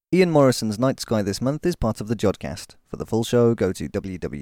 Ian Morrison's Night Sky this month is part of the Jodcast. For the full show, go to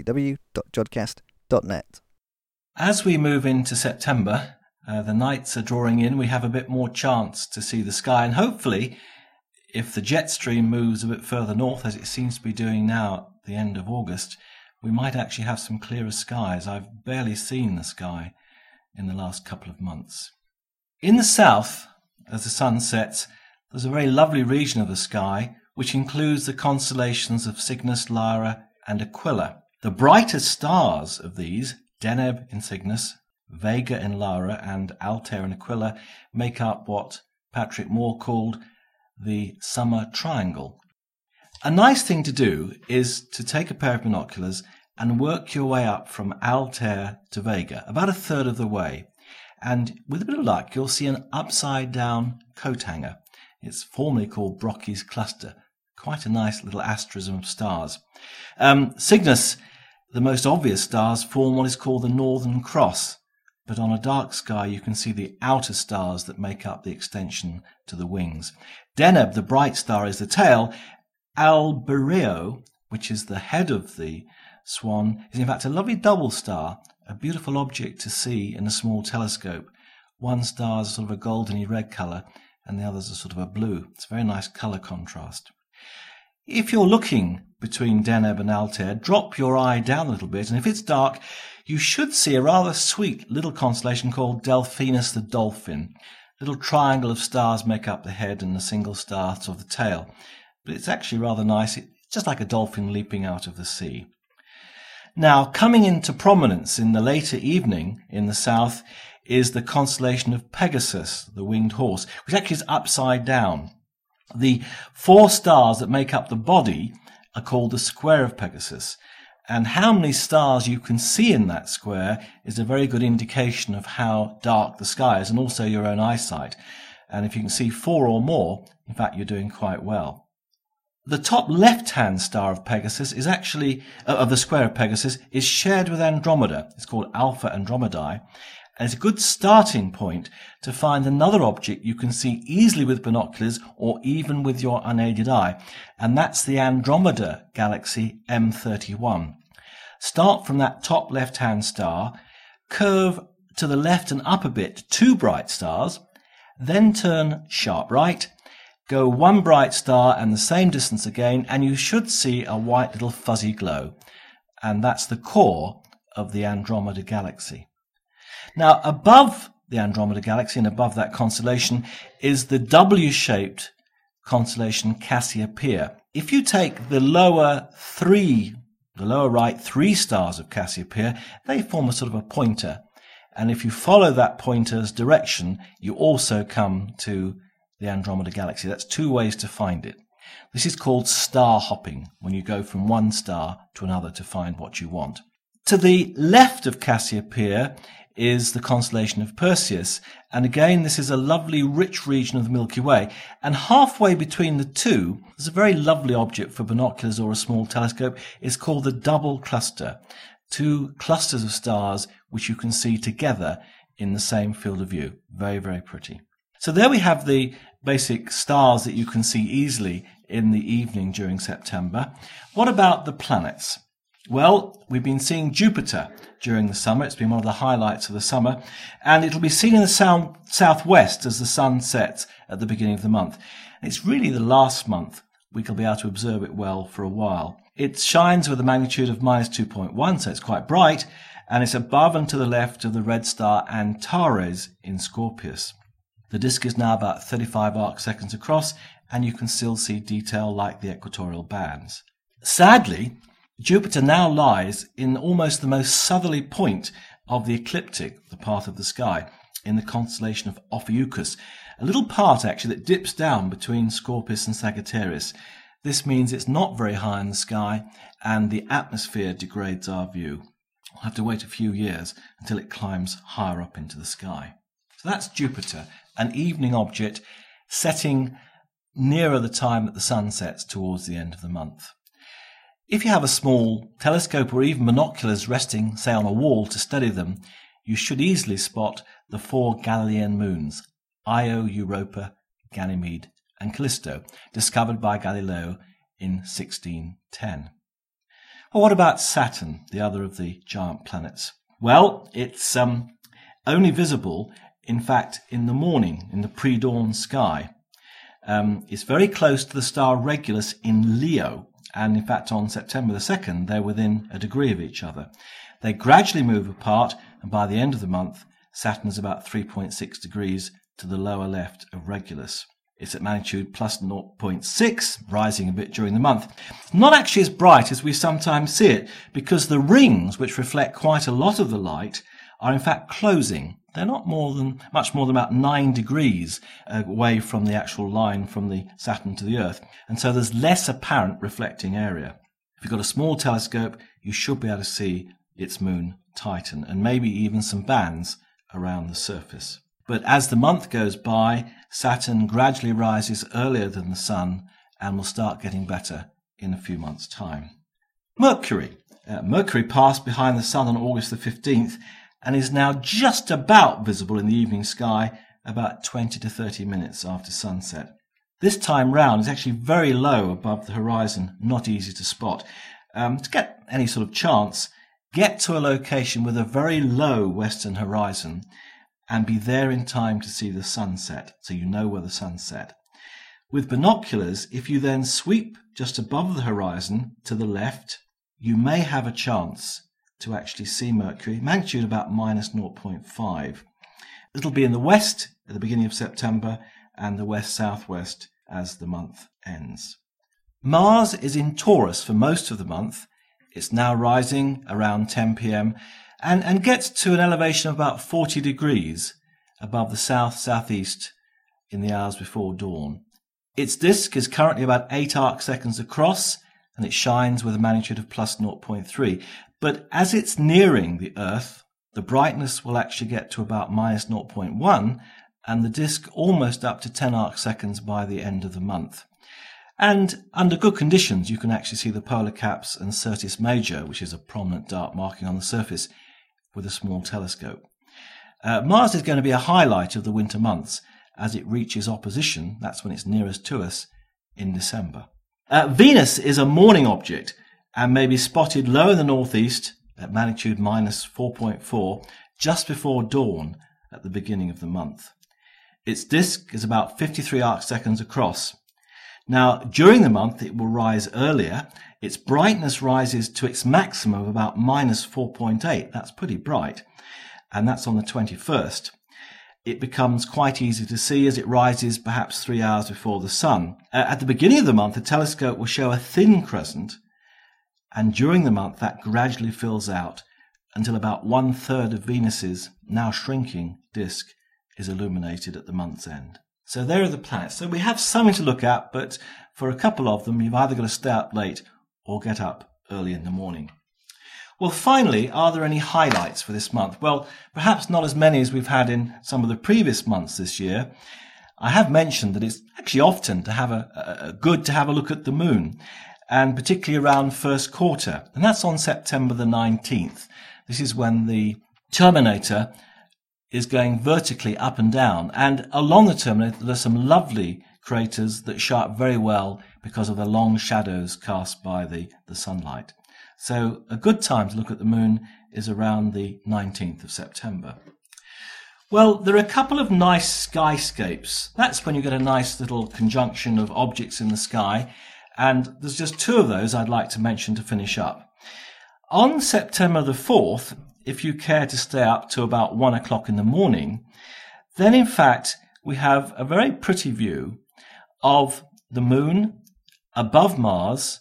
www.jodcast.net. As we move into September, the nights are drawing in. We have a bit more chance to see the sky, and hopefully, if the jet stream moves a bit further north, as it seems to be doing now at the end of August, we might actually have some clearer skies. I've barely seen the sky in the last couple of months. In the south, as the sun sets, there's a very lovely region of the sky which includes the constellations of Cygnus, Lyra and Aquila. The brightest stars of these, Deneb in Cygnus, Vega in Lyra and Altair in Aquila, make up what Patrick Moore called the summer triangle. A nice thing to do is to take a pair of binoculars and work your way up from Altair to Vega, about a third of the way. And with a bit of luck, you'll see an upside-down coat hanger. It's formerly called Brocchi's cluster. Quite a nice little asterism of stars. Cygnus, the most obvious stars, form what is called the Northern Cross. But on a dark sky, you can see the outer stars that make up the extension to the wings. Deneb, the bright star, is the tail. Albireo, which is the head of the swan, is in fact a lovely double star, a beautiful object to see in a small telescope. One star is sort of a goldeny red colour, and the others are sort of a blue. It's a very nice colour contrast. If you're looking between Deneb and Altair, drop your eye down a little bit, and if it's dark, you should see a rather sweet little constellation called Delphinus the Dolphin. A little triangle of stars make up the head and a single star of the tail. But it's actually rather nice. It's just like a dolphin leaping out of the sea. Now, coming into prominence in the later evening in the south is the constellation of Pegasus, the winged horse, which actually is upside down. The four stars that make up the body are called the square of Pegasus, and how many stars you can see in that square is a very good indication of how dark the sky is, and also your own eyesight. And if you can see four or more, in fact, you're doing quite well. The top left-hand star of Pegasus is actually, of the square of Pegasus, is shared with Andromeda. It's called Alpha Andromedae. And it's a good starting point to find another object you can see easily with binoculars or even with your unaided eye. And that's the Andromeda galaxy M31. Start from that top left-hand star, curve to the left and up a bit, two bright stars, then turn sharp right, go one bright star and the same distance again, and you should see a white little fuzzy glow. And that's the core of the Andromeda galaxy. Now, above the Andromeda galaxy and above that constellation is the W-shaped constellation Cassiopeia. If you take the lower right three stars of Cassiopeia, they form a sort of a pointer. And if you follow that pointer's direction, you also come to the Andromeda galaxy. That's two ways to find it. This is called star hopping, when you go from one star to another to find what you want. To the left of Cassiopeia is the constellation of Perseus, and again this is a lovely rich region of the Milky Way, and halfway between the two there's a very lovely object for binoculars or a small telescope. It's called the double cluster, two clusters of stars which you can see together in the same field of view. Very, very pretty. So there we have the basic stars that you can see easily in the evening during September. What about the planets? Well, we've been seeing Jupiter during the summer. It's been one of the highlights of the summer, and it'll be seen in the southwest as the sun sets at the beginning of the month. It's really the last month we can be able to observe it well for a while. It shines with a magnitude of -2.1, so it's quite bright, and it's above and to the left of the red star Antares in Scorpius. The disk is now about 35 arc seconds across, and you can still see detail like the equatorial bands. Sadly, Jupiter now lies in almost the most southerly point of the ecliptic, the path of the sky, in the constellation of Ophiuchus, a little part actually that dips down between Scorpius and Sagittarius. This means it's not very high in the sky, and the atmosphere degrades our view. We'll have to wait a few years until it climbs higher up into the sky. So that's Jupiter, an evening object setting nearer the time that the sun sets towards the end of the month. If you have a small telescope or even binoculars resting, say, on a wall to study them, you should easily spot the four Galilean moons, Io, Europa, Ganymede, and Callisto, discovered by Galileo in 1610. Well, what about Saturn, the other of the giant planets? Well, it's only visible, in fact, in the morning, in the pre-dawn sky. It's very close to the star Regulus in Leo, and in fact on September the 2nd they're within a degree of each other. They gradually move apart, and by the end of the month Saturn is about 3.6 degrees to the lower left of Regulus. It's at magnitude plus 0.6, rising a bit during the month. Not actually as bright as we sometimes see it, because the rings, which reflect quite a lot of the light, are in fact closing. They're not much more than about 9 degrees away from the actual line from the Saturn to the Earth, and so there's less apparent reflecting area. If you've got a small telescope, you should be able to see its moon Titan, and maybe even some bands around the surface. But as the month goes by, Saturn gradually rises earlier than the Sun and will start getting better in a few months' time. Mercury. Mercury passed behind the Sun on August the 15th and is now just about visible in the evening sky about 20 to 30 minutes after sunset. This time round is actually very low above the horizon, not easy to spot. To get any sort of chance, get to a location with a very low western horizon and be there in time to see the sunset, so you know where the sun's set. With binoculars, if you then sweep just above the horizon to the left, you may have a chance to actually see Mercury, magnitude about minus 0.5. It'll be in the west at the beginning of September and the west-southwest as the month ends. Mars is in Taurus for most of the month. It's now rising around 10 p.m. and gets to an elevation of about 40 degrees above the south-southeast in the hours before dawn. Its disk is currently about 8 arc-seconds across, and it shines with a magnitude of plus 0.3. But as it's nearing the Earth, the brightness will actually get to about minus 0.1, and the disk almost up to 10 arc-seconds by the end of the month. And under good conditions, you can actually see the polar caps and Syrtis Major, which is a prominent dark marking on the surface, with a small telescope. Mars is going to be a highlight of the winter months as it reaches opposition, that's when it's nearest to us, in December. Venus is a morning object and may be spotted low in the northeast at magnitude minus 4.4 just before dawn at the beginning of the month. Its disk is about 53 arc-seconds across. Now, during the month, it will rise earlier. Its brightness rises to its maximum of about minus 4.8. That's pretty bright. And that's on the 21st. It becomes quite easy to see as it rises perhaps 3 hours before the Sun. At the beginning of the month, the telescope will show a thin crescent. And during the month, that gradually fills out until about 1/3 of Venus's now shrinking disk is illuminated at the month's end. So there are the planets. So we have something to look at, but for a couple of them, you've either got to stay up late or get up early in the morning. Well, finally, are there any highlights for this month? Well, perhaps not as many as we've had in some of the previous months this year. I have mentioned that it's actually often to have good to have a look at the moon, and particularly around first quarter, and that's on September the 19th. This is when the Terminator is going vertically up and down, and along the Terminator there's some lovely craters that show up very well because of the long shadows cast by the sunlight. So a good time to look at the moon is around the 19th of September. Well, there are a couple of nice skyscapes. That's when you get a nice little conjunction of objects in the sky, and there's just two of those I'd like to mention to finish up. On September the 4th, if you care to stay up to about 1 o'clock in the morning, then in fact we have a very pretty view of the moon above Mars,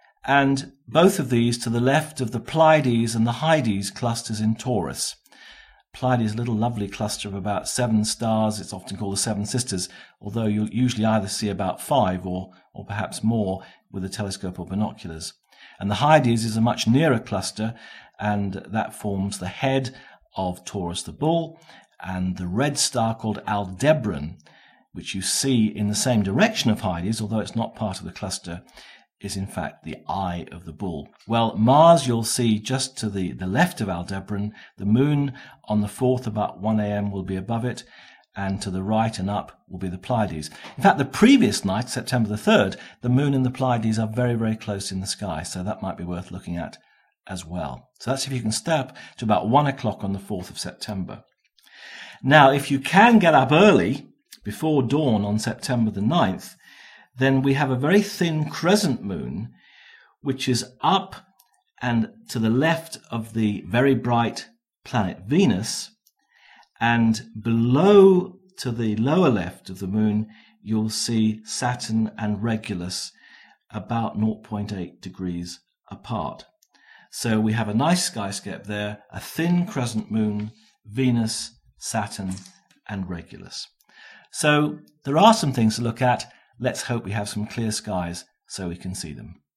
and both of these to the left of the Pleiades and the Hyades clusters in Taurus. Pleiades is a little lovely cluster of about 7 stars. It's often called the Seven Sisters, although you'll usually either see about 5 or perhaps more with a telescope or binoculars. And the Hyades is a much nearer cluster, and that forms the head of Taurus the Bull, and the red star called Aldebaran, which you see in the same direction of Hyades, although it's not part of the cluster, is in fact the eye of the bull. Well, Mars you'll see just to the left of Aldebaran. The moon on the 4th about 1 a.m. will be above it, and to the right and up will be the Pleiades. In fact, the previous night, September the 3rd, the Moon and the Pleiades are very, very close in the sky, so that might be worth looking at as well. So that's if you can stay up to about 1 o'clock on the 4th of September. Now, if you can get up early, before dawn on September the 9th, then we have a very thin crescent moon, which is up and to the left of the very bright planet Venus, and below to the lower left of the moon, you'll see Saturn and Regulus about 0.8 degrees apart. So we have a nice skyscape there, a thin crescent moon, Venus, Saturn, and Regulus. So there are some things to look at. Let's hope we have some clear skies so we can see them.